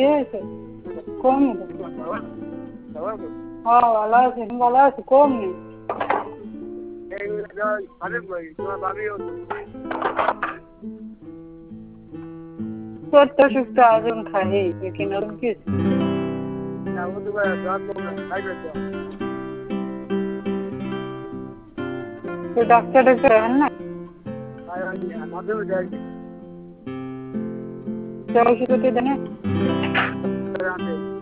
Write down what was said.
কি হয়েছে? কম নেই? হ্যাঁ ভালো আছি, ভালো আছি, কম নেই। ছোট্ট সুস্থ আজন খাই, लेकिन और किस तो डॉक्टर है ना? चलो शुरू के देने